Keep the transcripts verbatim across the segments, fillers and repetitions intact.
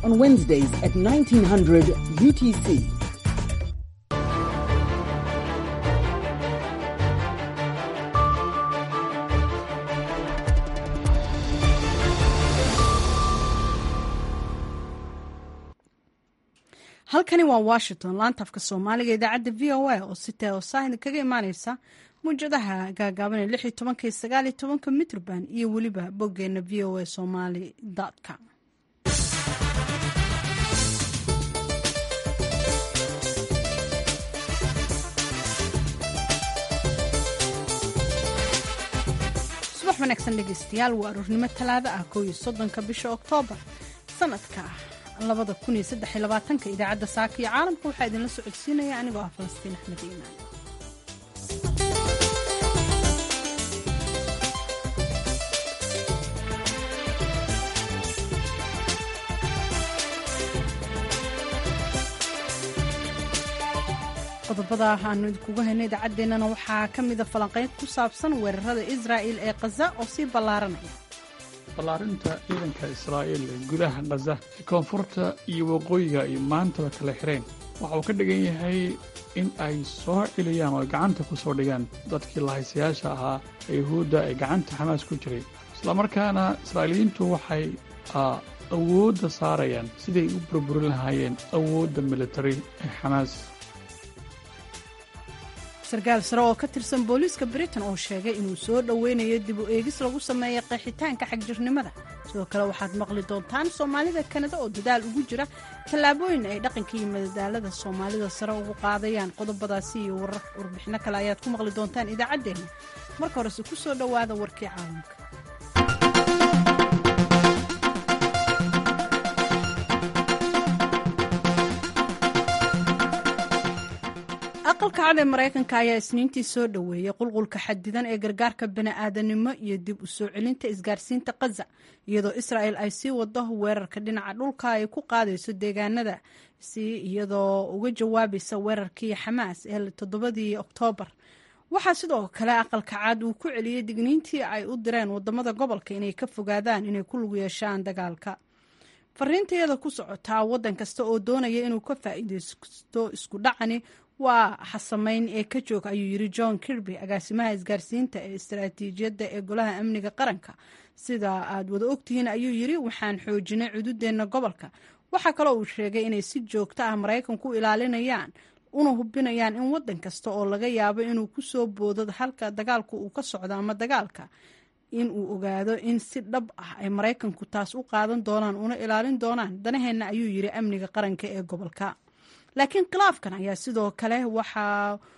on Wednesdays at nineteen hundred U T C. halkani waa Washington, laanta afka Soomaaliga idaacadda V O A oo si toosan kaga imaaneysa muujadaha gaagaaban ee lix iyo toban iyo sagaal iyo toban mitrban iyo waliba boggeena v o a somali dot com. subax wanaagsan dhegeystayaal, waa aroornimo talaado ah kow iyo soddonka bisha Oktoobar sanadka labada kun iyo saddex iyo labaatanka. idaacadda saaka iyo caalamka waxaa idinla socodsiinaya anigoo ah Falastiin Axmed Iimaan. qodobada aanu idinkugu haynay idaacaddeenana waxaa ka mida falanqeyn ku saabsan weerarada Israa'il ee Gaza oo sii ballaaranaya. ballaarinta ciidanka Israa'iil ee gudaha Gaza, koonfurta iyo waqooyiga ay maantaba kala xireen waxa uu ka dhigan yahay in ay soo celiyaan oo gacanta ku soo dhigaan dadkii lahaysayaasha ahaa ee Yahuudda ee gacanta Xamaas ku jiray. isla markaana Israa'iiliyiintu waxay awoodda saarayaan siday u burburin lahaayeen awoodda military ee Xamaas. sarkaal sare oo ka tirsan booliiska Britain oo sheegay inuu soo dhaweynayo dib u eegis lagu sameeyo qeexitaanka xagjirnimada. sidoo kale waxaad maqli doontaan Soomaalida Kanada oo dadaal ugu jira tallaabooyin ay dhaqanka iyo madadaalada Soomaalida sare ugu qaadayaan. qodobadaasi iyo warbixino kale ayaad ku maqli doontaan idaacaddeenna. marka horese ku soo dhowaada warkii caalamka. aqalka cad ee Mareykanka ayaa isniintii soo dhaweeyay qulqulka xadidan ee gargaarka bini'aadanimo iyo dib u soo celinta isgaarsiinta Gaza, iyadoo Israa'il ay sii wado weerarka dhinaca dhulka ay ku qaadayso deegaanada si iyadoo uga jawaabaysa weerarkii Xamaas ee toddobadii Oktoobar. waxaa sidoo kale aqalka cad uu ku celiyay digniintii ay u direen wadamada gobolka inay ka fogaadaan inay ku lug yeeshaan dagaalka. fariintayada ku socotaa wadan kasta oo doonaya inuu ka faa'iideysto isku dhacani waa xasamayn ee ka joog, ayuu yiri John Kirby, agaasimaha isgaarsiinta ee istaraatiijiyadda ee golaha amniga qaranka. sida aad wada ogtihiin, ayuu yiri, waxaan xoojinay xuduudeena gobolka. waxaa kaloo uu sheegay inay si joogto ah Mareykanku u ilaalinayaan una hubinayaan in wadan kasta oo laga yaabo inuu ku soo boodo halka dagaalku uu ka socdo ama dagaalka in uu ogaado in si dhab ah ay Mareykanku taas u qaadan doonaan una ilaalin doonaan danaheena, ayuu yiri, amniga qaranka ee gobolka. laakiin khilaafkan ayaa sidoo kale waxa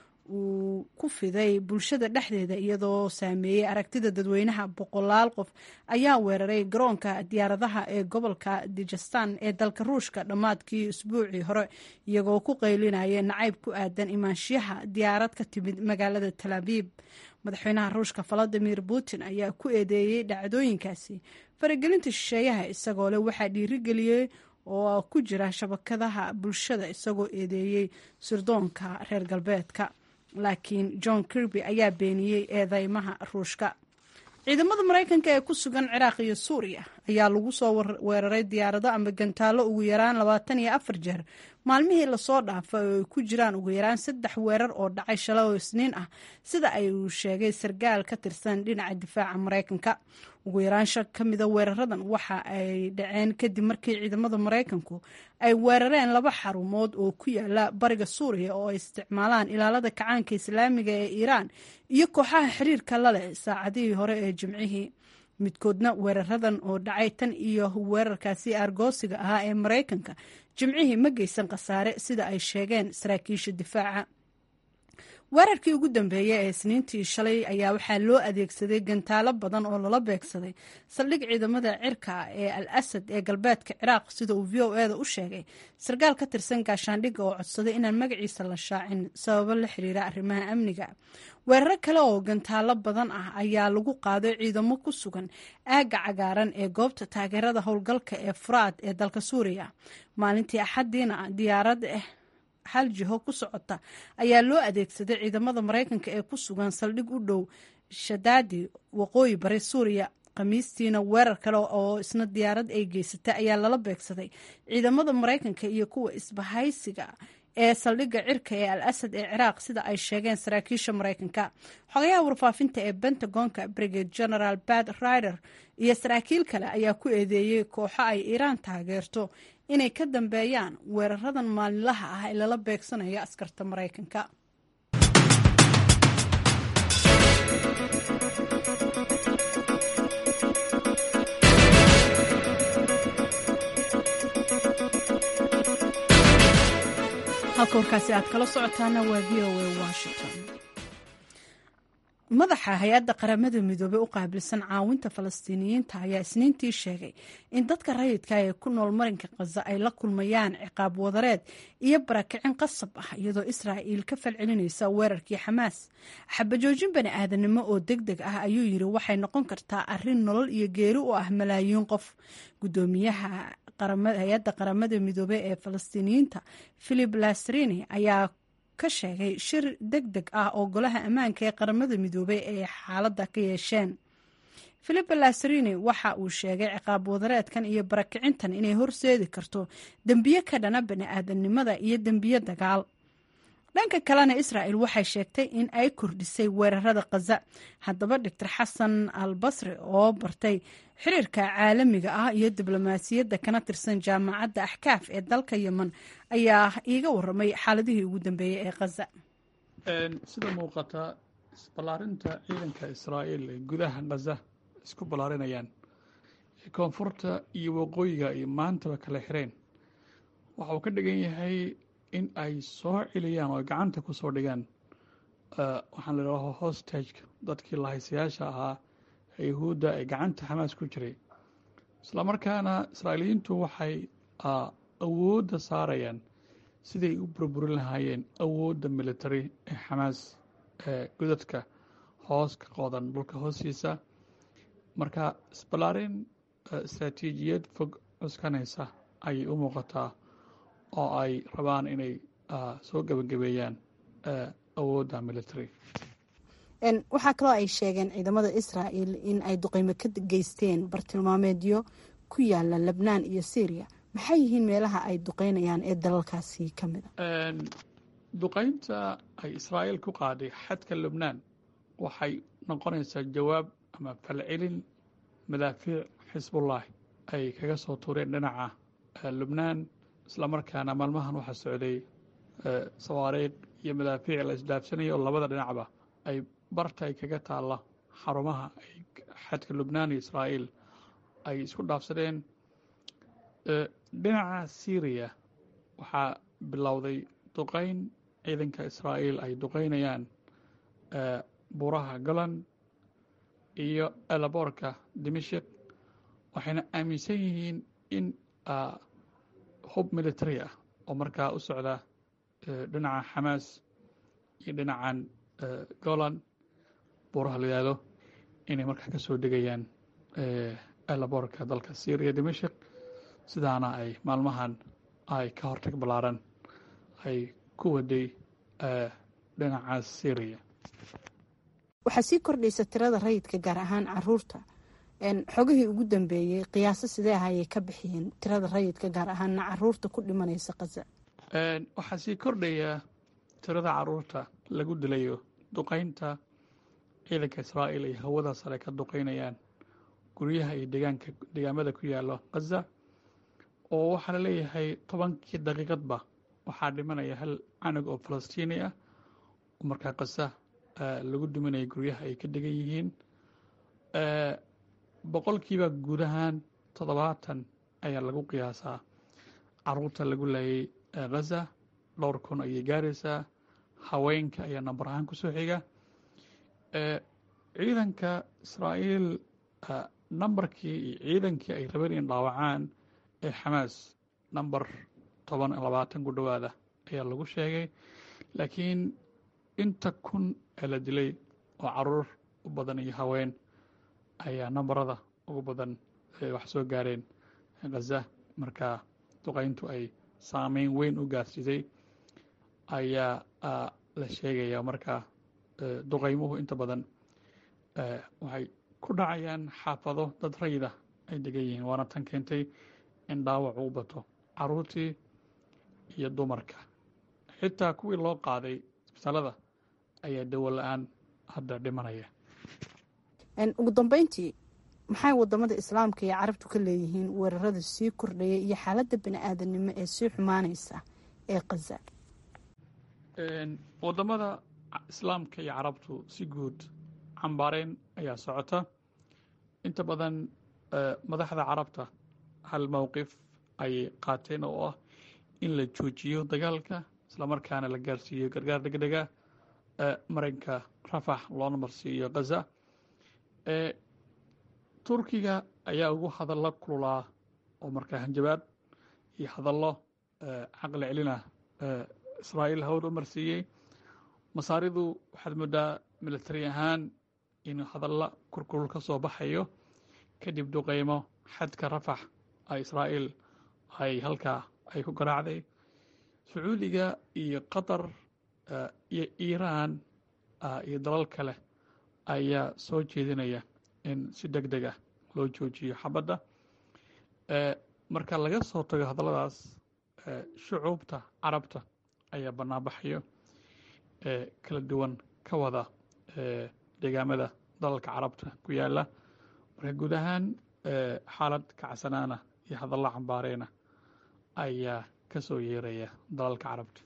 uu ku fiday bulshada dhexdeeda iyadoo saameeyey aragtida dadweynaha. boqolaal qof ayaa weeraray garoonka diyaaradaha ee gobolka Dagestan ee dalka Ruushka dhammaadkii usbuucii hore, iyagoo ku qaylinaya nacayb ku aadan imaanshiyaha diyaarad ka timid magaalada Tel Aviv. madaxweynaha Ruushka Vladimir Putin ayaa ku eedeeyey dhacdooyinkaasi faragelinta shisheeyaha, isagoo leh waxaa dhiirigeliyey oo ku jira shabakadaha bulshada, isagoo eedeeyey sirdoonka reer galbeedka. laakiin John Kirby ayaa beeniyey eedeymaha Ruushka. ciidamada Mareykanka ee ku sugan Ciraaq iyo Suuriya ayaa lagu soo weeraray diyaarado ama gantaalo ugu yaraan labaatan iyo afar jeer maalmihii lasoo dhaafay, oo ay ku jiraan ugu yaraan saddex weerar oo dhacay shalay oo Isniin ah, sida ay uu sheegay sarkaal ka tirsan dhinaca difaaca Mareykanka. ugu yaraan shan ka mida weeraradan waxa ay dhaceen kadib markii ciidamada Mareykanku ay weerareen laba xarumood oo ku yaala bariga Suuriya oo ay isticmaalaan ilaalada kacaanka Islaamiga ee Iiraan iyo kooxaha xiriirka la leh saacadihii hore ee Jimcihii. midkoodna weeraradan oo dhacay tan iyo weerarkaasi argoosiga ahaa ee Mareykanka Jimcihii ma geysan khasaare, sida ay sheegeen saraakiisha difaaca. weerarkii ugu dambeeyay ee Isniintii shalay ayaa waxaa loo adeegsaday gantaalo badan oo lala beegsaday saldhig ciidamada cirka ee Al Asad ee galbeedka Ciraaq, sida uu V O A da u sheegay sarkaal ka tirsan gaashaandhigga oo codsaday inaan magaciisa la shaacin sababo la xiriira arrimaha amniga. weeraro kale oo gantaalo badan ah ayaa lagu qaaday ciidamo ku sugan aagga cagaaran ee goobta taageerada howlgalka ee Furaad ee dalka Suuriya. maalintii Axadiina diyaarad ah hal jiho ku socota ayaa loo adeegsaday ciidamada Mareykanka ee ku sugan saldhig u dhow Shadaadi waqooyi bari Suuriya. khamiistiina weerar kale oo isna diyaarad ay geysatay ayaa lala beegsaday ciidamada maraykanka iyo kuwa isbahaysiga ee saldhigga cirka ee al asad ee ciraaq sida ay sheegeen saraakiisha maraykanka. xogayaha warfaafinta ee bentagonka brigade general bad rider iyo saraakiil kale ayaa ku eedeeyey kooxo ay iiraan taageerto inay ka dambeeyaan weeraradan maalinlaha ah ee lala beegsanayo askarta maraykanka. halka warkaasi aad kala socotaana waa v o a washington. madaxa hay-adda qaramada midoobey u qaabilsan caawinta falastiiniyiinta ayaa isniintii sheegay in dadka rayidka ee ku nool marinka khaza ay la kulmayaan ciqaab wadareed iyo barakicin qasab ah iyadoo israa'iil ka falcelinaysa weerarkii xamaas. xabajoojin bani aadanimo oo deg deg ah ayuu yidhi waxay noqon kartaa arrin nolol iyo geeri u ah malaayiin qof. gudoomiyaha hay-adda qaramada midoobey ee falastiiniyiinta philip lasrini ayaa ka sheegay shir deg deg ah oo golaha ammaanka ee qaramada midoobey ee xaaladda ka yeesheen. philip lasrini waxa uu sheegay ciqaab wadareedkan iyo barakicintan inay horseedi karto dembiye ka dhana bani aadamnimada iyo dembiye dagaal. dhanka kalena israa'il waxay sheegtay in ay kordhisay weerarada khaza. haddaba doctor xasan al basri oo bartay xiriirka caalamiga ah iyo diblomaasiyadda kana tirsan jaamacadda axkaaf ee dalka yemen ayaa iiga waramay xaaladihii ugu dambeeyey ee khaza. sida muuqata isballaarinta ciidanka israa'iil ee gudaha khaza isku ballaarinayaan koonfurta iyo waqooyiga iyo maantaba kala xireen waxa uu ka dhigan yahay in ay soo celiyaan oo gacanta ku soo dhigaan waxaan la idhaaho hostageka dadkii lahaysayaasha ahaa yahuudda ee gacanta xamaas ku jiray. isla markaana israa'iiliyiintu waxay awoodda saarayaan siday u burburin lahaayeen awoodda military ee xamaas ee godadka hoos ka qodan dhulka hoostiisa. marka isballaarin istaraatiijiyad fog cuskanaysa ayay u muuqataa oo ay rabaan inay soo gebagabeeyaan awoodda military. waxaa kaloo ay sheegeen ciidamada israa'iil in ay duqeymo ka geysteen bartilmaameedyo ku yaala lebnaan iyo syria. maxay yihiin meelaha ay duqeynayaan ee dalalkaasi ka mid a? duqeynta ay israa'iil ku qaaday xadka lebnaan waxay noqonaysaa jawaab ama falcelin madaafiic xisbullaahi ay kaga soo tuureen dhinaca lebnaan. isla markaana maalmahan waxaa socday sawaariikh iyo madaafiic la isdaafsanaya oo labada dhinacba ay barta ay kaga taalla xarumaha xadka lubnaan iyo israa'iil ay isku dhaafsadeen. dhinaca syriya waxaa bilowday duqeyn ciidanka israa'iil ay duqeynayaan buuraha golan iyo elaboorka dimashik waxayna aaminsan yihiin in hub military ah oo markaa u socda dhinaca xamaas iyo dhinacan golan buuraha la yihahdo inay markaa ka soo degayaan elaboorka dalka syriya dimashik. sidaana ay maalmahan ay ka hortag ballaaran ay ku waday dhinaca syriya. waxaa sii kordhaysa tirada rayidka gaar ahaan caruurta. xogihii ugu dambeeyey qiyaaso sidee ah ayay ka bixiyeen tirada rayidka gaar ahaana caruurta ku dhimanaysa khaza? waxaa sii kordhaya tirada caruurta lagu dilayo duqeynta ciidanka israa'iil ay hawada sare ka duqeynayaan guryaha iyo deegaanka deegaamada ku yaalo khaza. oo waxaa la leeyahay tobankii daqiiqadba waxaa dhimanaya hal canug oo falastiini ah oo markaa khaza lagu dhimanaya guryaha ay ka degan yihiin. boqolkiiba guud ahaan toddobaatan ayaa lagu qiyaasaa caruurta lagu laayay khaza. dhowr kun ayay gaaraysaa. haweenka ayaa nambar ahaan kusoo xiga. ciidanka israa'iil nambarkii iyo ciidankii ay rabeen in dhaawacaan ee xamaas nambar toban labaatan ku dhowaada ayaa lagu sheegay. laakiin inta kun ee la dilay oo caruur u badan iyo haween ayaa nambarada ugu badan wax soo gaareen khaza. markaa duqeyntu ay saameyn weyn u gaarsiisay ayaa la sheegaya. markaa duqeymuhu inta badan waxay ku dhacayaan xaafado dad rayida ay degan yihiin, waana tan keentay in dhaawac uu bato caruurtii iyo dumarka. xitaa kuwii loo qaaday isbitaalada ayaa dawo la-aan hadda dhimanaya. ugu dambeyntii maxay wadamada islaamka iyo carabtu ka leeyihiin weerarada sii kordhaya iyo xaaladda bani-aadanimo ee sii xumaanaysa ee Gaza? wadamada islaamka iyo carabtu si guud cambaareyn ayaa socota. inta badan madaxda carabta hal mowqif ayay qaateen oo ah in la joojiyo dagaalka islamarkaana la gaarsiiyo gargaar degdega marinka rafax loona marsiiyo Gaza. turkiga ayaa ugu hadallo kululaa oo markaa hanjabaad iyo hadallo caqli celina israa'iil hawd u marsiiyey. masaaridu waxaad moodaa militari ahaan in hadalla kurkulul ka soo baxayo kadib duqeymo xadka rafax ay israa'iil ay halkaa ay ku garaacday. sacuudiga iyo qatar iyo iiraan iyo dalal kale ayaa soo jeedinaya in si deg deg ah loo joojiyo xabadda. marka laga soo tago hadalladaas, shucuubta carabta ayaa banaanbaxayo kala duwan ka wada deegaamada dalalka carabta ku yaala. marka guud ahaan xaalad kacsanaana iyo hadalla cambaareena ayaa ka soo yeeraya dalalka carabta.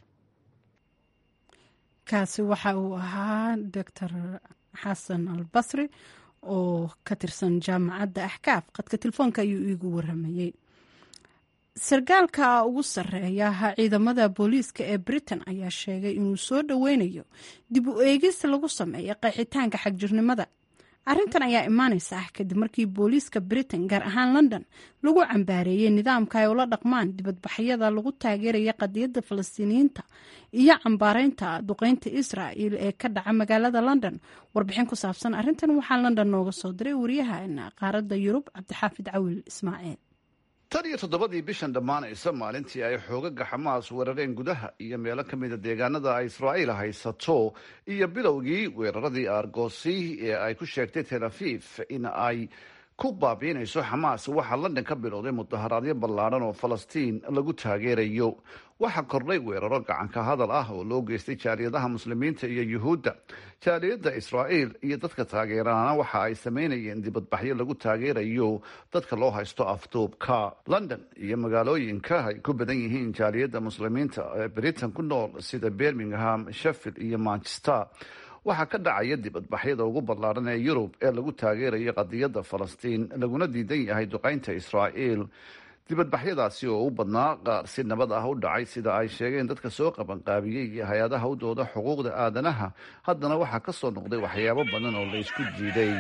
kaasi waxa uu ahaa doctor xasan albasri oo ka tirsan jaamacadda axkaaf. qadka telefoonka ayuu iigu waramayey. sarkaalka ugu sarreeya ciidamada booliiska ee Britain ayaa sheegay inuu soo dhoweynayo dib u eegis lagu sameeyo qeexitaanka xagjirnimada. arrintan ayaa imaanaysa kadib markii booliiska Britain gaar ahaan London lagu cambaareeyay nidaamka ay ula dhaqmaan dibadbaxyada lagu taageeraya qadiyadda Falastiiniyiinta iyo cambaareynta duqeynta Israa'iil ee ka dhaca magaalada London. warbixin ku saabsan arrintan waxaa London nooga soo diray wariyaha qaaradda Yurub Cabdixaafid Cawil Ismaaciil. tan iyo toddobadii bishan dhammaanaysa maalintii ay xoogaga xamaas weerareen gudaha iyo meelo ka mida deegaanada ay israa'iil haysato iyo bilowgii weeraradii aargoosi ee ay ku sheegtay tel aviv in ay ku baabiinayso xamaas, waxaa London ka bilowday mudaharaadyo ballaadhan oo falastiin lagu taageerayo. waxaa kordhay weeraro gacanka hadal ah oo loo geystay jaaliyadaha muslimiinta iyo yuhuudda. jaaliyadda israa'iil iyo dadka taageerana waxa ay samaynayeen dibadbaxyo lagu taageerayo dadka loo haysto afduubka. London iyo magaalooyinka ay ku badan yihiin jaaliyadda muslimiinta ee Britain ku nool sida Birmingham, Sheffield iyo Manchester waxaa ka dhacaya dibadbaxyada ugu ballaaran ee Yurub ee lagu taageerayo qadiyadda Falastiin laguna diidan yahay duqeynta Israa'iil. dibadbaxyadaasi oo u badnaa qaar si nabad ah u dhacay sida ay sheegeen dadka soo qabanqaabiyey iyo hay-adaha u dooda xuquuqda aadanaha, haddana waxaa ka soo noqday waxyaabo badan oo la isku diiday.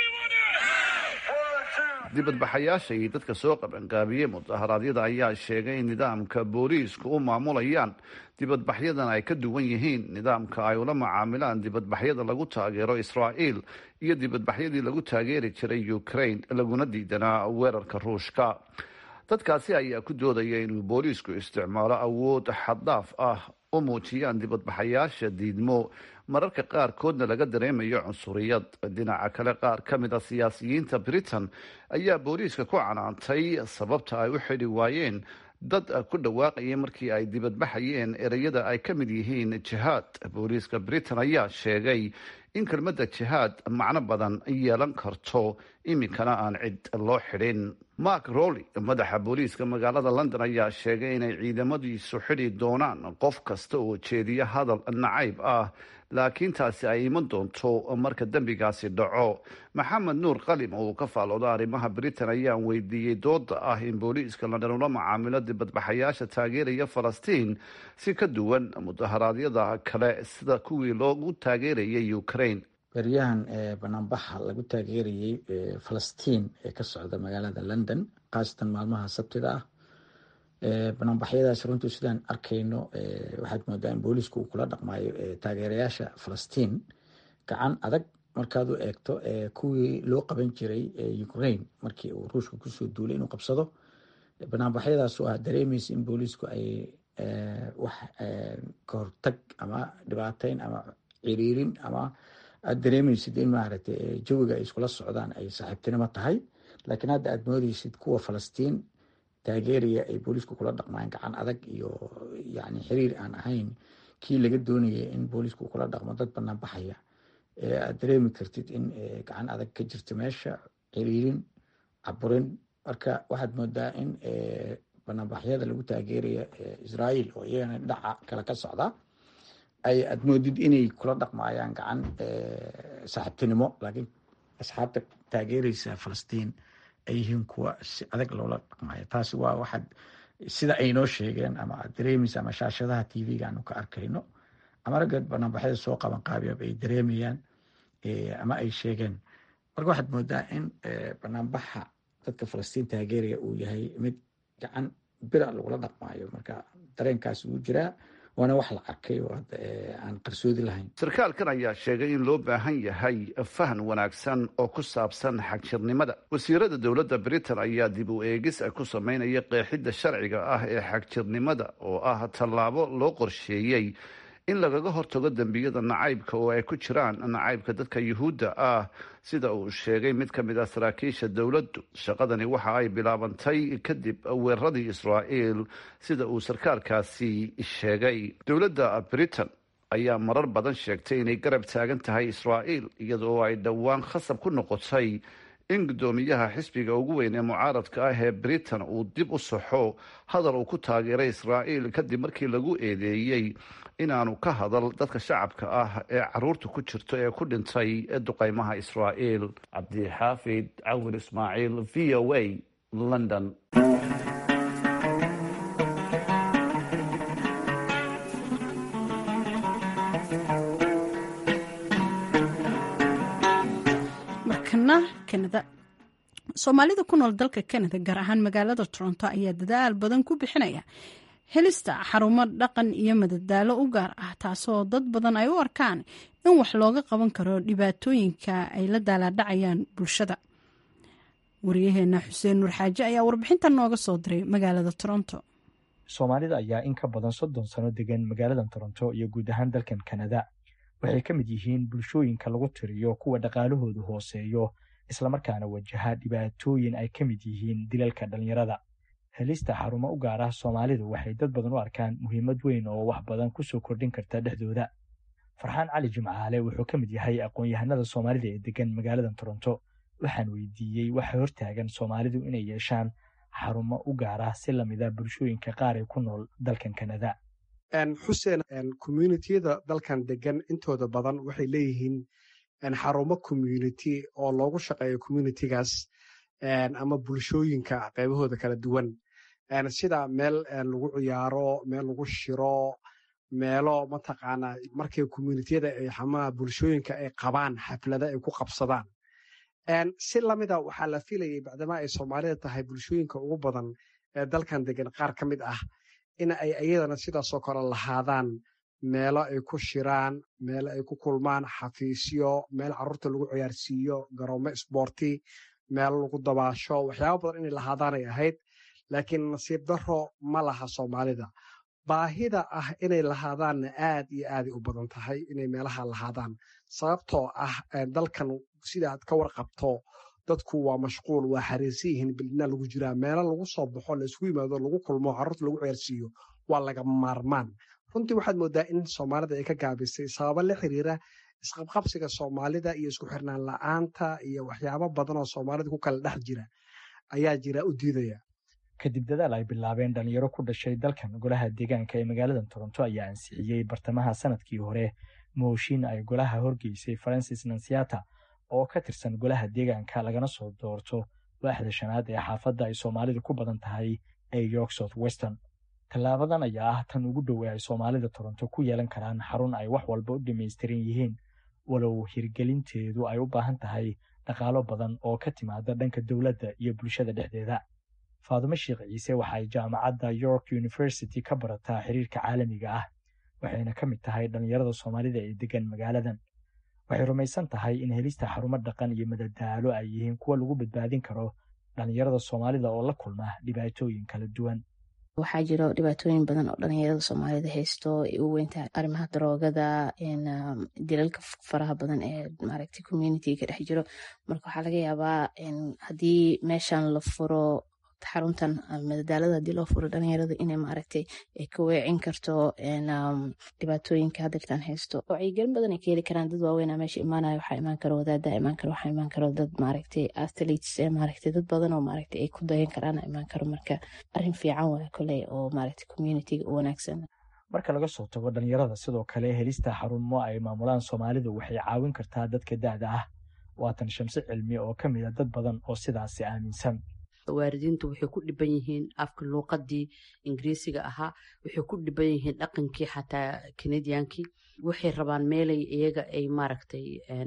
dibadbaxayaasha iyo dadka soo qabanqaabiyey mudaharaadyada ayaa sheegay in nidaamka booliisku u maamulayaan dibadbaxyadan ay ka duwan yihiin nidaamka ay ula macaamilaan dibadbaxyada lagu taageero Israa'iil iyo dibadbaxyadii lagu taageeri jiray Ukraine laguna diidanaa weerarka Ruushka. dadkaasi ayaa ku doodaya inuu booliisku isticmaalo awood xad-dhaaf ah u muujiyaan dibadbaxayaasha diidmo, mararka qaarkoodna laga dareemayo cunsuriyad. dhinaca kale, qaar ka mid a siyaasiyiinta Britain ayaa booliiska ku canaantay sababta ay u xidhi waayeen dad ku dhawaaqaya markii ay dibadbaxayeen ereyada ay ka mid yihiin jihaad. booliiska Britain ayaa sheegay in kelmadda jihaad macno badan yeelan karto, iminkana aan cid loo xidhin. Mark Rowley, madaxa booliiska magaalada London, ayaa sheegay inay ciidamadiisu xidhi doonaan qof kasta oo jeediya hadal nacayb ah, laakiin taasi ay iman doonto marka dembigaasi dhaco. maxamed nuur qalim oo ka faalooda arrimaha Britain ayaan weydiiyey dooda ah in booliiska London ula macaamilo dibadbaxayaasha taageeraya Falastiin si ka duwan mudaharaadyada kale sida kuwii loogu taageerayay Ukraine. beryahan banaanbaxa lagu taageerayay Falastiin ee ka socda magaalada London, khaasatan maalmaha sabtida ah, banaanbaxyadaas runtii sidaan arkayno waxaad moodaa in booliisku uu kula dhaqmayo taageerayaasha Falastiin gacan adag markaad u eegto kuwii loo qaban jiray Ukraine markii uu Ruushka kusoo duulay inuu qabsado. banaanbaxyadaas oo ah dareemaysa in booliisku ay wax ka hortag ama dhibaateyn ama ciriirin ama aad dareemaysid in maaragtay jawiga ay iskula socdaan ay saaxiibtinimo tahay. laakiin hadda aad moodaysid kuwa falastiin taageeraya ay booliisku kula dhaqmaan gacan adag iyo yani xiriir aan ahayn kii laga doonayay in booliisku kula dhaqmo dad banaan baxaya. aad dareemi kartid in gacan adag ka jirto meesha, xiriirin, caburin. marka waxaad moodaa in banaanbaxyada lagu taageeraya Israel oo iyagana dhaca kala ka socda ay aad moodid inay kula dhaqmayaan gacan saaxiibtinimo, laakiin asxaabta taageeraysa Falastiin ay yihiin kuwa si adag loola dhaqmayo. taasi waa waxaad sida ay noo sheegeen ama aad dareemaysa ama shaashadaha T V-ga aanu ka arkayno ama ragga banaanbaxyada soo qaban qaabiyab ay dareemayaan ama ay sheegeen. marka waxaad moodaa in banaanbaxa dadka Falastiin taageeraya uu yahay mid gacan bira lagula dhaqmayo. marka dareenkaas uu jiraa waana wax la arkay oo aan qarsoodi lahayn. sarkaalkan ayaa sheegay in loo baahan yahay fahan wanaagsan oo ku saabsan xagjirnimada. wasiirada dowladda Britain ayaa dib u eegis ku sameynaya qeexidda sharciga ah ee xagjirnimada oo ah tallaabo loo qorsheeyey in lagaga hortago dembiyada nacaybka oo ay ku jiraan nacaybka dadka yuhuudda ah, sida uu sheegay mid ka mid ah saraakiisha dowladdu. shaqadani waxa ay bilaabantay kadib weeraradii Israa'iil, sida uu sarkaalkaasi sheegay. dowladda Britain ayaa marar badan sheegtay inay garab taagan tahay Israa'iil, iyadoo ay dhowaan khasab ku noqotay in guddoomiyaha xisbiga ugu weyn ee mucaaradka ah ee Britain uu dib u saxo hadal uu ku taageeray Israa'iil kadib markii lagu eedeeyey inaanu ka hadal dadka shacabka ah ee caruurta ku jirto ee ku dhintay duqeymaha Israa'iil. Cabdixaafid Cawir Ismaaciil, V O A, London. Canada. Soomaalida ku nool dalka Canada gaar ahaan magaalada Toronto ayaa dadaal badan ku bixinaya helista xarumo dhaqan iyo madadaalo u gaar ah, taasoo dad badan ay u arkaan in wax looga qaban karo dhibaatooyinka ay la daaladhacayaan bulshada. wariyaheena Xuseen Nuur Xaaji ayaa warbixintan nooga soo diray magaalada Toronto. Soomaalida ayaa in ka badan soddon sano degan magaalada Toronto iyo guud ahaan dalkan Canada. waxay ka mid yihiin bulshooyinka lagu tiriyo kuwa dhaqaalahoodu hooseeyo isla markaana wajaha dhibaatooyin ay ka mid yihiin dilalka dhalinyarada. helista xarumo u gaar ah Soomaalidu waxay dad badan u arkaan muhiimad weyn oo wax badan ku soo kordhin karta dhexdooda. Farxaan Cali Jimcaale wuxuu ka mid yahay aqoon-yahanada Soomaalida ee degan magaalada Toronto. waxaan weydiiyey waxa hortaagan Soomaalidu inay yeeshaan xarumo u gaar ah si lamida bulshooyinka qaar ee ku nool dalkan Canada. xuseen communitiyada dalkan degan intooda badan waxay leeyihiin xarumo community oo loogu shaqeeyo communitygaas ama bulshooyinka qaybahooda kala duwan, sida meel lagu ciyaaro, meel lagu shiro, meelo mataqaana markay communitiyada ay xamaha bulshooyinka ay qabaan xaflada ay ku qabsadaan. si lamida waxaa la filayay bacdama ay Soomaalida tahay bulshooyinka ugu badan ee dalkan degan qaar ka mid ah in ay iyadana sidaasoo kale lahaadaan meelo ay ku shiraan, meelo ay ku kulmaan, xafiisyo, meel carruurta lagu ciyaarsiiyo, garoomo isboorti, meel lagu dabaasho, waxyaabo badan inay lahaadaan ay ahayd. laakiin nasiib daro ma laha Soomaalida. baahida ah inay lahaadaanna aad iyo aaday u badan tahay inay meelaha lahaadaan, sababtoo ah dalkan sidaad ka warqabto dadku waa mashquul, waa xariirsan yihiin, bilna lagu jiraa, meelo lagu soo baxo, la isugu yimaado, lagu kulmo, carruurta lagu ciyaarsiiyo waa laga maarmaan. runtii waxaad moodaa in Soomaalida ay ka gaabisay sababo la xiriira isqabqabsiga Soomaalida iyo isku xirnaan la'aanta iyo waxyaabo badan oo Soomaalida ku kala dhex jira ayaa jira u diidaya. kadib dadaal ay bilaabeen dhalinyaro ku dhashay dalkan, golaha deegaanka ee magaalada Toronto ayaa ansixiyey bartamaha sanadkii hore mooshin ay golaha horgeysay Francis Nansiata oo ka tirsan golaha deegaanka lagana soo doorto waaxda shanaad ee xaafadda ay Soomaalidu ku badan tahay ee York South Western. tallaabadan ayaa ah tan ugu dhow ee ay Soomaalida Toronto ku yeelan karaan xarun ay wax walba u dhammaystiran yihiin, walow hirgelinteedu ay u baahan tahay dhaqaalo badan oo ka timaada dhanka dowladda iyo bulshada dhexdeeda. Faadumo Sheekh Ciise waxa ay jaamacadda York University ka barataa xiriirka caalamiga ah, waxayna ka mid tahay dhalinyarada Soomaalida ee degan magaaladan. waxay rumaysan tahay in helista xarumo dhaqan iyo madadaalo ay yihiin kuwa lagu badbaadin karo dhalinyarada Soomaalida oo la kulma dhibaatooyin kala duwan. waxaa jiro dhibaatooyin badan oo dhalinyarada soomaalida haysto ay u weyntahay arrimaha daroogada dilalka faraha badan ee maaragtay communityga dhex jiro. marka waxaa laga yaabaa haddii meeshan la furo xaruntan madadaalada haddii loo furo dhalinyarada inay maaragtay ay ka weecin karto dhibaatooyinka hadirtaan haysto. wacyigelin badan ay ka heli karaan dad waaweyn meesha imaanaya. waxaa imaan karo wadaada imaan karo waxaa imaan karo dad maaragtay athletes ee maaragtay dad badan oo maaragtay ay ku dayan karaan imaan karo. marka arrin fiican waa koley oo maaragtay communityga u wanaagsan. marka laga soo tago dhalinyarada sidoo kale helista xarumo ay maamulaan soomaalidu waxay caawin kartaa dadka da-da ah. waatan Shamsi Cilmi oo ka mid ah dad badan oo sidaasi aaminsan. waalidiintu waxay ku dhiban yihiin afka luuqadii ingiriisiga ahaa, waxay ku dhiban yihiin dhaqankii xataa kanadiyankii. waxay rabaan meelay iyaga ay maaragtay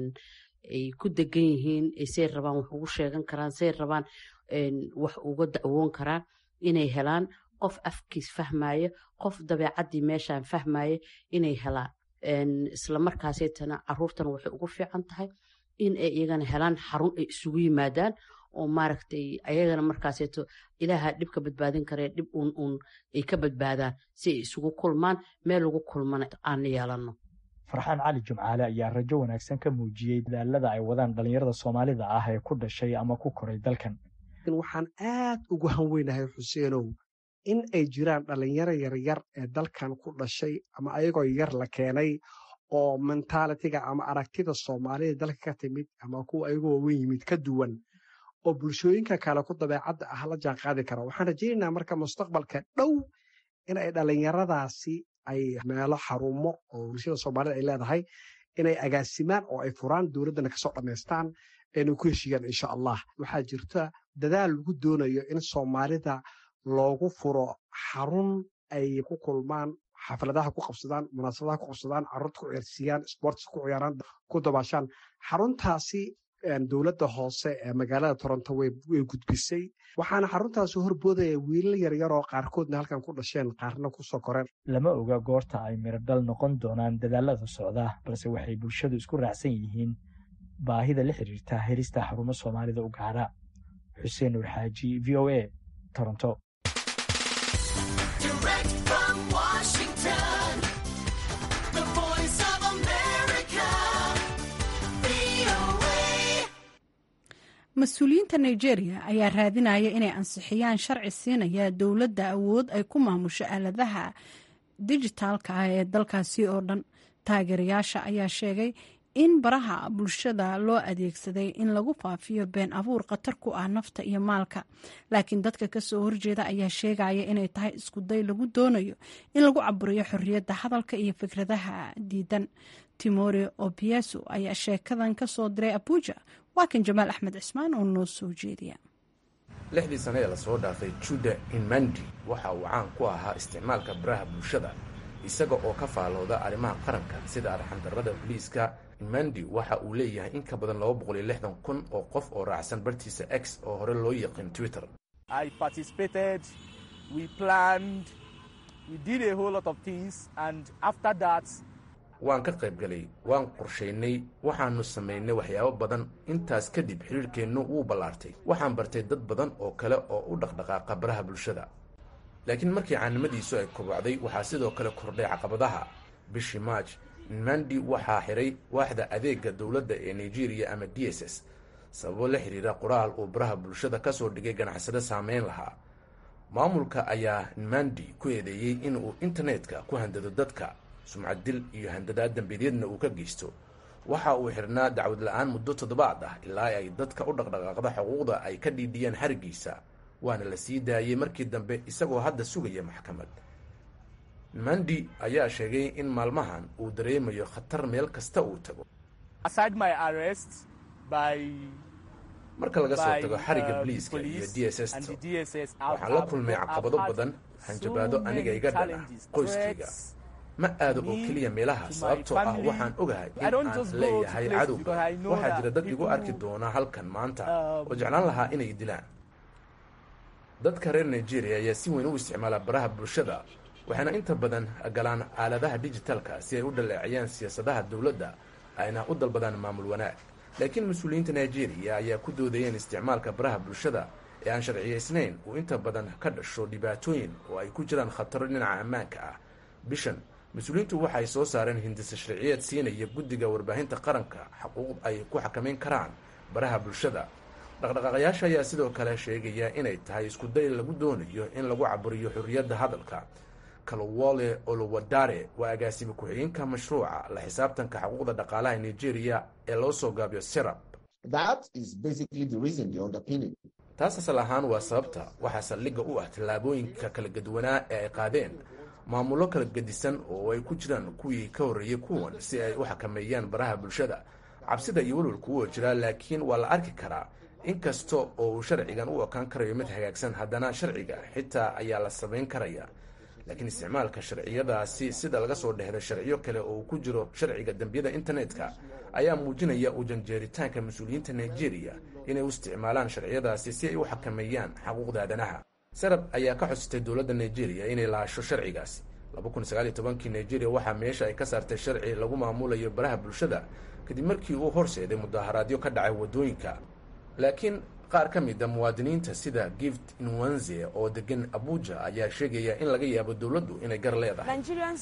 ay ku degan yihiin, say rabaan wax ugu sheegan karaan, say rabaan wax uga dacwoon karaan, inay helaan qof afkiis fahmaya, qof dabeecadii meeshaan fahmaya inay helaan. isla markaasaytana caruurtan waxay ugu fiican tahay in ay iyagana helaan xarun ay isugu yimaadaan oo maaragtay ayagana markaaseeto ilaaha dhib ka badbaadin karee dhib uun uun ay ka badbaadaan si ay isugu kulmaan meel lagu kulmana aan yeelano. Farxaan Cali Jumcaale ayaa rajo wanaagsan ka muujiyey dadaalada ay wadaan dhalinyarada Soomaalida ah ee ku dhashay ama ku koray dalkan. waxaan aad ugu hanweynahay Xuseenow in ay jiraan dhalinyaro yaryar ee dalkan ku dhashay ama ayagoo yar la keenay oo mentalitiga ama aragtida Soomaalida dalka ka timid ama kuwa ayagoo weyn yimid ka duwan oo bulshooyinka kale ku dabeecadda ah la jaan qaadi kara. waxaan rajaynaynaa marka mustaqbalka dhow in ay dhalinyaradaasi ay meelo xarumo oo bulshada Soomaalida ay leedahay inay agaasimaan oo ay furaan dowladdana kasoo dhammaystaan inay ku heshiiyaan insha allah. waxaa jirta dadaal lagu doonayo in Soomaalida loogu furo xarun ay ku kulmaan, xafladaha ku qabsadaan, munaasabadaha ku qabsadaan, carruurta ku ciyaarsiiyaan, sports ku ciyaaraan, ku dabaashaan. xaruntaasi dowladda hoose ee magaalada Toronto way gudbisay. waxaana xaruntaasi horboodaya wiilal yaryar oo qaarkoodna halkan ku dhasheen, qaarna ku soo koreen. lama oga goorta ay miradhal noqon doonaan dadaalada socda, balse waxay bulshadu isku raacsan yihiin baahida la xiriirta helista xarumo Soomaalida u gaara. Xuseen Nur Xaaji, V O A, Toronto. mas-uuliyiinta Nigeria ayaa raadinaya inay ansixiyaan sharci siinaya dowladda awood ay ku maamusho aaladaha dijitaalka ah ee dalkaasi oo dhan. taageerayaasha ayaa sheegay in baraha bulshada loo adeegsaday in lagu faafiyo been abuur khatar ku ah nafta iyo maalka, laakiin dadka kasoo horjeeda ayaa sheegaya inay tahay isku day lagu doonayo in lagu caburiyo xorriyadda hadalka iyo fikradaha diidan. Timore Obiesu ayaa sheekadan kasoo diray Abuja. waa kan Jamaal Axmed Cismaan oo noo soo jeediya. lixdii sano ee lasoo dhaafay Chude Inmandi waxa uu caan ku ahaa isticmaalka baraha bulshada isaga oo ka faalooda arrimaha qaranka sida arxandarrada booliiska. Inmandi waxa uu leeyahay in ka badan laba boqol iyo lixdan kun oo qof oo raacsan bartiisa X oo hore loo yaqaan Twitter. I participated, we planned, we did a whole lot of things, and after that waan ka qayb galay, waan qorshaynay, waxaanu samaynay waxyaabo badan. intaas kadib xiriirkeennu wuu ballaartay. waxaan bartay dad badan oo kale oo u dhaqdhaqaaqa baraha bulshada. laakiin markii caanimadiisu ay kobacday waxaa sidoo kale kordhay caqabadaha. bishii March, Nmandi waxaa xiray waaxda adeega dowladda ee Nigeria ama D S S sababo la xiriira qoraal uu baraha bulshada ka soo dhigay ganacsade saameyn lahaa. maamulka ayaa Nmandi ku eedeeyey inuu internetka ku handado dadka, sumcad dil iyo handadaad dambiyeedna uu ka geysto. waxa uu xirnaa dacwad la'aan muddo toddobaad ah ilaa ay dadka u dhaqdhaqaaqda xuquuqda ay ka dhiidhiyeen xarigiisa, waana la sii daayey markii dambe isagoo hadda sugaya maxkamad. Nmandi ayaa sheegay in maalmahan uu dareemayo khatar meel kasta uu tago. marka laga soo tago xariga booliiska iyo D S S waxaan la kulmay caqabado badan, hanjabaado aniga iga dhana qoyskayga. ma aado oo keliya meelaha sababtoo ah waxaan ogahay in aan leeyahay cadowga. waxaa jira dad igu arki doona halkan maanta oo jeclaan lahaa inay dilaan. dadka reer Nigeria ayaa si weyn u isticmaala baraha bulshada, waxaana inta badan galaan aaladaha dijitaalka si ay u dhaleeciyaan siyaasadaha dowladda ayna u dalbadaan maamul wanaag. laakiin mas-uuliyiinta Nigeria ayaa ku doodayeen isticmaalka baraha bulshada ee aan sharciyaysnayn uu inta badan ka dhasho dhibaatooyin oo ay ku jiraan khataro dhinaca ammaanka ah. bishan mas-uuliyiintu waxay soo saareen hindisa sharciyeed siinaya guddiga warbaahinta qaranka xaquuq ay ku xakameyn karaan baraha bulshada. dhaqdhaqaaqayaasha ayaa sidoo kale sheegaya inay tahay isku day lagu doonayo in lagu caburiyo xorriyadda hadalka. kalowole olowadare waa agaasime ku-xigeenka mashruuca la xisaabtanka xuquuqda dhaqaalaha nigeria ee loo soo gaabiyo serap. taas asal ahaan waa sababta waxaa saldhigga u ah tallaabooyinka kala gadwanaa ee ay qaadeen maamullo kala gedisan oo ay ku jiraan kuwii ka horreeyey kuwan si ay u xakameeyaan baraha bulshada. cabsida iyo walwalku wuu jiraa, laakiin waa la arki karaa. inkasta oo uu sharcigan u ekaan karayo mid hagaagsan, haddana sharciga xitaa ayaa la samayn karaya. laakiin isticmaalka sharciyadaasi sida laga soo dhehday sharciyo kale oo uu ku jiro sharciga dembiyada internetka ayaa muujinaya u janjeeritaanka mas-uuliyiinta nigeria inay u isticmaalaan sharciyadaasi si ay u xakameeyaan xaquuqda aadanaha. serap ayaa ka xusitay dowladda nigeria inay laasho sharcigaasi. laba kun sagaal iyo tobankii nigeria waxaa meesha ay ka saartay sharci lagu maamulayo baraha bulshada kadib markii uu horseeday mudaharaadyo ka dhacay waddooyinka. laakiin qaar ka mid a muwaadiniinta sida gift inwanze oo degan abuja ayaa sheegaya in laga yaabo dowladdu inay gar leedahay.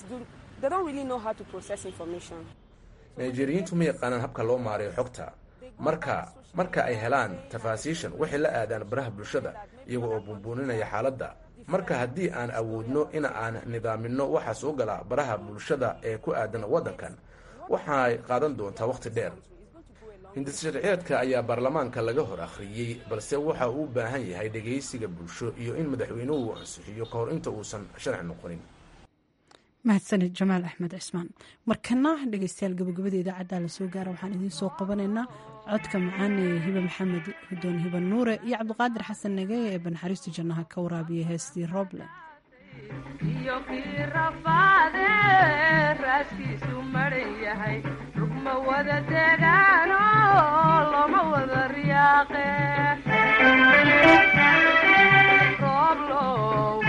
nigeriyiintu ma yaqaanaan habka loo maareeyo xogta, marka marka ay helaan tafaasiishan waxay la aadaan baraha bulshada iyaga oo buunbuuninaya xaaladda. marka haddii aan awoodno in aan nidaaminno waxa soo gala baraha bulshada ee ku aadan waddankan, waxay qaadan doontaa wakhti dheer. hindis sharciyeedka ayaa baarlamaanka laga hor akhriyey, balse waxa uu u baahan yahay dhegaysiga bulsho iyo in madaxweynuhu ansixiyo ka hor inta uusan sharci noqonin. mahadsanid jamaal axmed cismaan. markana dhegeystayaal gabagabada idaacadda la soo gaara waxaan idiin soo qabanaynaa codka macaan ee hibe maxamed hudoon hibe nuure iyo cabdiqaadir xasan nageeye ee banaxariista jannaha ka waraabiya heestii rooble. iyo kii rafaade raaskiisu maran yahay rugma wada degaano loma wada riyaaqe rooblow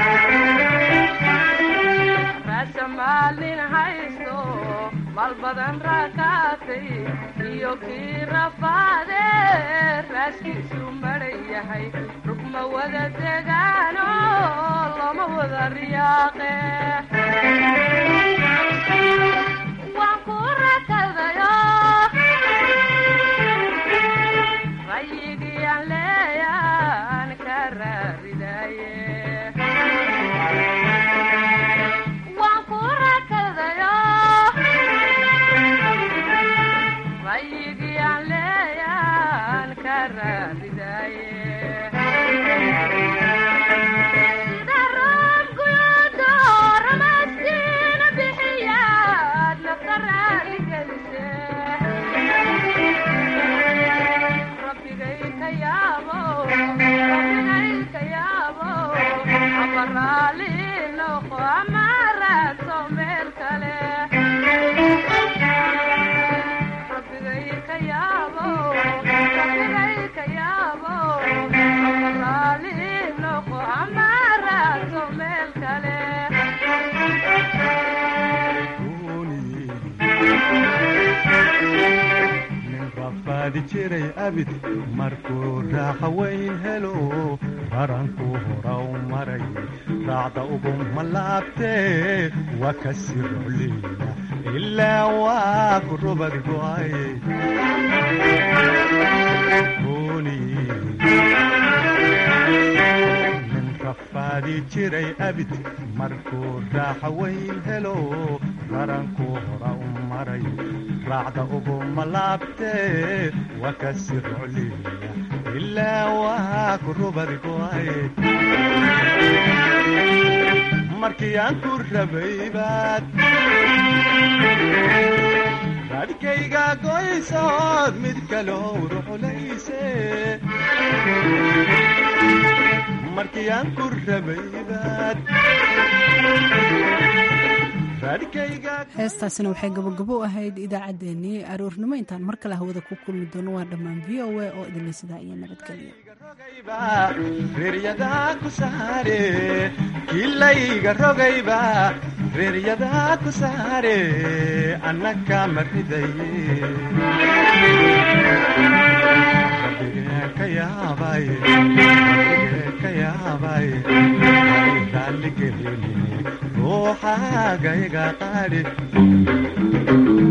raasa maalin haysto maal badan raakaatay iyo kii rafaade raaskiisu maran yahay rugma wada degaano loma wada riyaaqe waan ku rakadayo rayigiyaan leeyaan ka raaridaye waan ku rakadayo rayigiyaan leeyaan ka raaridaye jiray abid markuu raaxa weyn helo baranku horaw maray raacda ugu malaabtee waa ka sii rocliya ilaa waa ku rubad go'ay nin rafaadi jiray abid markuu raaxa weyn helo baranku horaw maray raacda ugu malaabtee waa ka sii rocliya ilaa waa ku rubad go'ay markii aan ku rabay baad raadkayga goysood mid kaloo ruxulayse markii aan ku rabay baad heestaasina waxay gabogabo u ahayd idaacaddeenii aroornimo. intaan mar kale hawada ku kulmi doono waa dhammaan v o a oo idinla sidaa iyo nabadgelyo. reeryadaa ku saare kiilayga rogayba reeryadaa ku saare annaka ma ridaye qalbigeen ka yaabay ka yaabay raalligelini ruuxaagayga qaadhi